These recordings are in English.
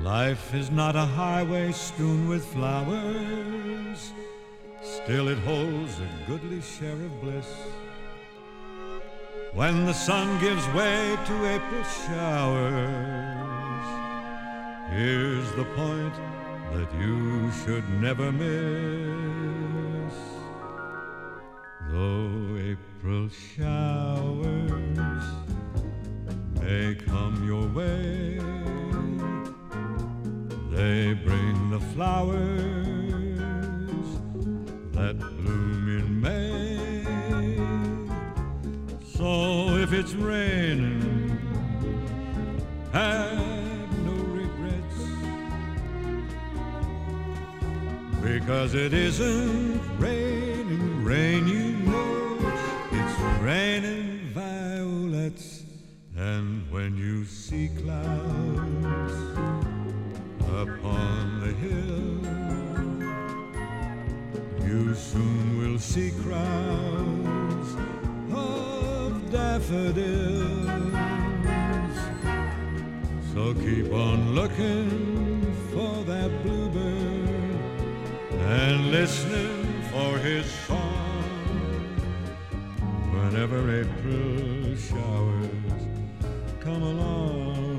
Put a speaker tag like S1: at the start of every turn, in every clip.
S1: Life is not a highway strewn with flowers, still it holds a goodly share of bliss. When the sun gives way to April showers, here's the point that you should never miss. Though April showers may come your way, they bring the flowers that bloom in May. So if it's raining, have no regrets, because it isn't raining rain, you know. It's raining violets. And when you see clouds upon the hill, you soon will see crowds of daffodils. So keep on looking for that bluebird and listening for his song whenever April showers come along.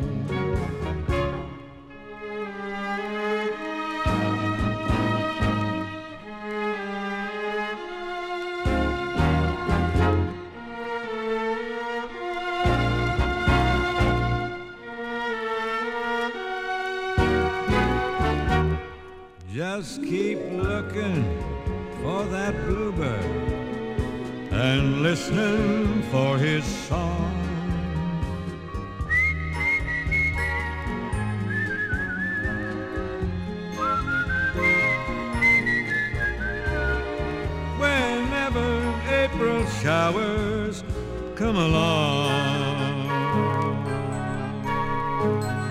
S1: Just keep looking for that bluebird and listening for his song. Whenever April showers come along.